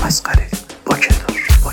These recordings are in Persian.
مسخره با کدار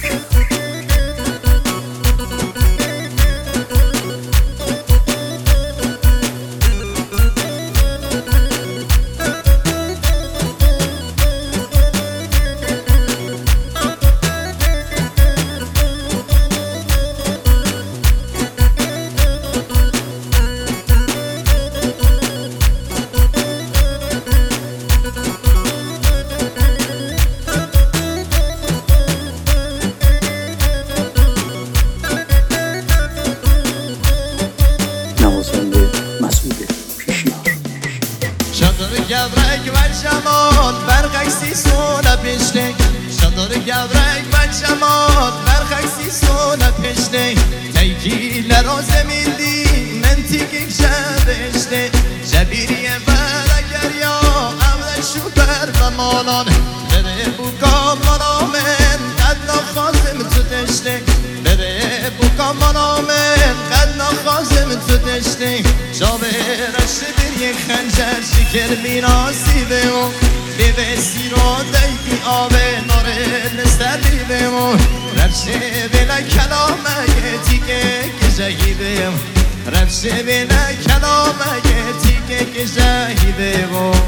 شادر گبرک و جمال برقصی سونا پیشنه شادر گبرک و جمال برقصی سونا پیشنه تیکی لراز میلی منطقی شبشنه جبیریه برگر یا اول شوبر و مالان بره بوکا منامن قد نخوازم تو دشنه بره بوکا منامن قد نخوازم تو دشنه شابه رشد یک خنجر شکر میناسی بمون بیوه سیرو دیگی آبه ناره نستر بمون رفشه بینه کلامه یه تیکه گجهی بمون رفشه بینه کلامه یه تیکه گجهی بمون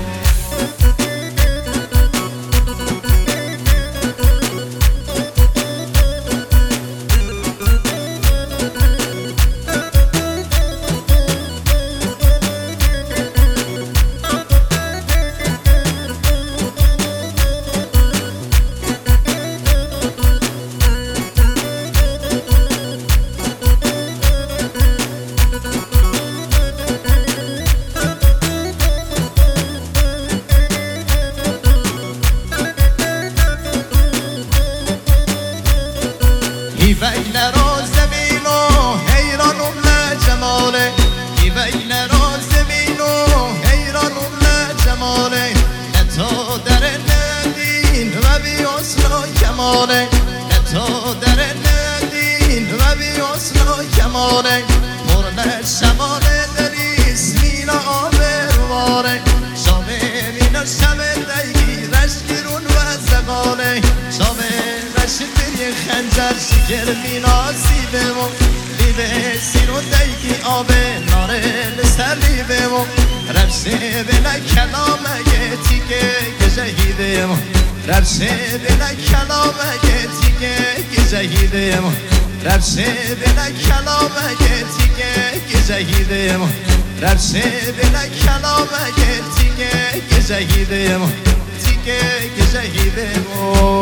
هیوک نراز زمین و حیرانم لجماله هیوک نراز زمین و حیرانم لجماله نتو در ندین و بیاسنا کماله نتو در ندین و بیاسنا کماله مرن شماله دری سمینا آبرواره شامه مینا شمه دیگی رشگرون و زقاله شامه رشد خنجر شکر میناسی بمون لیبه سیرو دیگی آبه ناره لسر بمون رفشه بینه کلامه یه تیکه گجهی بمون رفشه بینه کلامه یه تیکه گجهی بمون رفشه بینه کلامه یه تیکه گجهی بمون رفشه بینه کلامه یه تیکه گجهی بمون تیکه گجهی بمون